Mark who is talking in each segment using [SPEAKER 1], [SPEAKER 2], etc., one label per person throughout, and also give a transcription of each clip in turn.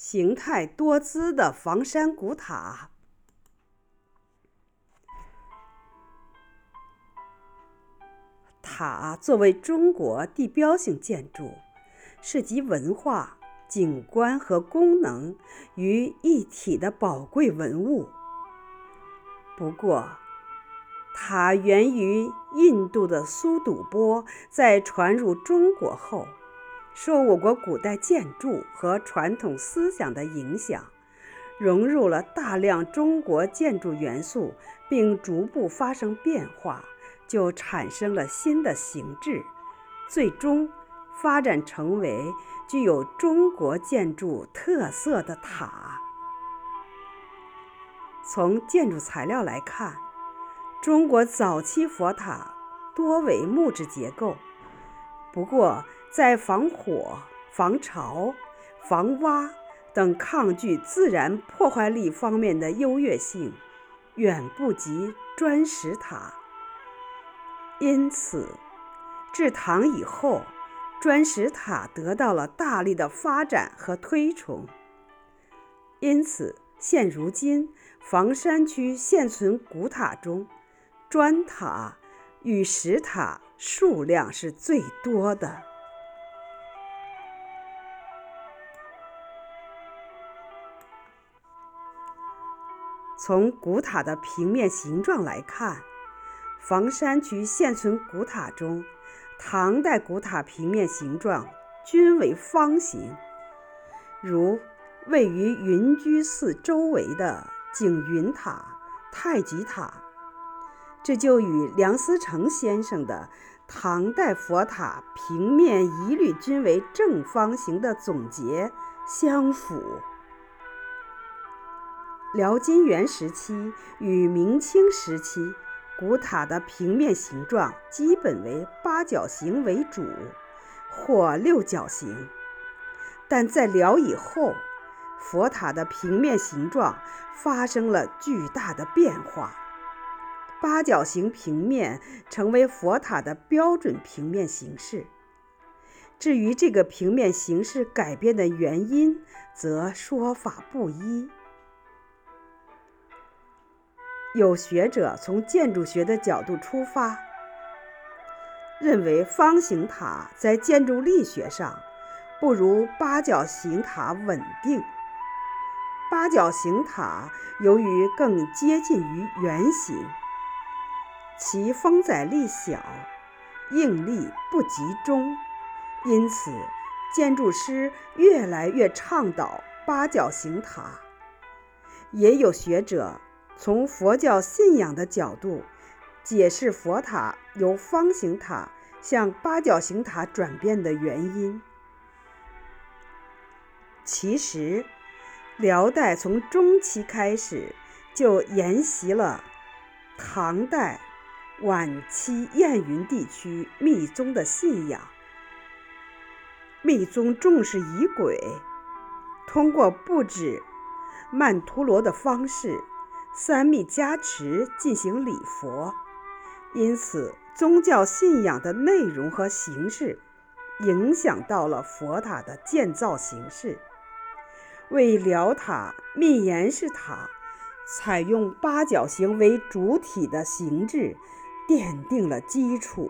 [SPEAKER 1] 形态多姿的房山古塔。塔作为中国地标性建筑，是集文化、景观和功能于一体的宝贵文物。不过，塔源于印度的苏堵波，在传入中国后，受我国古代建筑和传统思想的影响，融入了大量中国建筑元素，并逐步发生变化，就产生了新的形制，最终发展成为具有中国建筑特色的塔。从建筑材料来看，中国早期佛塔多为木质结构，不过在防火、防潮、防挖等抗拒自然破坏力方面的优越性远不及砖石塔。因此，至唐以后，砖石塔得到了大力的发展和推崇。因此，现如今房山区现存古塔中，砖塔与石塔数量是最多的。从古塔的平面形状来看，房山区现存古塔中，唐代古塔平面形状均为方形，如位于云居寺周围的景云塔、太极塔，这就与梁思成先生的唐代佛塔平面一律均为正方形的总结相符。辽金元时期与明清时期，古塔的平面形状基本为八角形为主，或六角形，但在辽以后，佛塔的平面形状发生了巨大的变化，八角形平面成为佛塔的标准平面形式。至于这个平面形式改变的原因，则说法不一。有学者从建筑学的角度出发，认为方形塔在建筑力学上不如八角形塔稳定。八角形塔由于更接近于圆形，其风载力小，应力不集中，因此建筑师越来越倡导八角形塔。也有学者从佛教信仰的角度解释佛塔由方形塔向八角形塔转变的原因。其实，辽代从中期开始就沿袭了唐代晚期燕云地区密宗的信仰。密宗重视仪轨，通过布置曼陀罗的方式，三密加持进行礼佛，因此宗教信仰的内容和形式影响到了佛塔的建造形式，为辽塔密檐式塔采用八角形为主体的形制奠定了基础。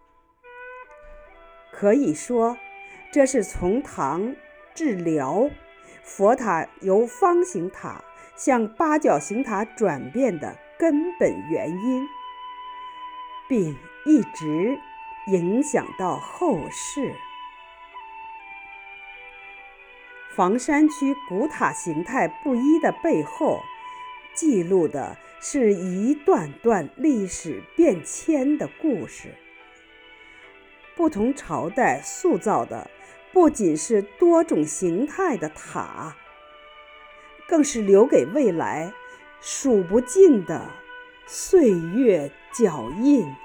[SPEAKER 1] 可以说，这是从唐至辽，佛塔由方形塔向八角形塔转变的根本原因，并一直影响到后世。房山区古塔形态不一的背后，记录的是一段段历史变迁的故事。不同朝代塑造的不仅是多种形态的塔，更是留给未来数不尽的岁月脚印。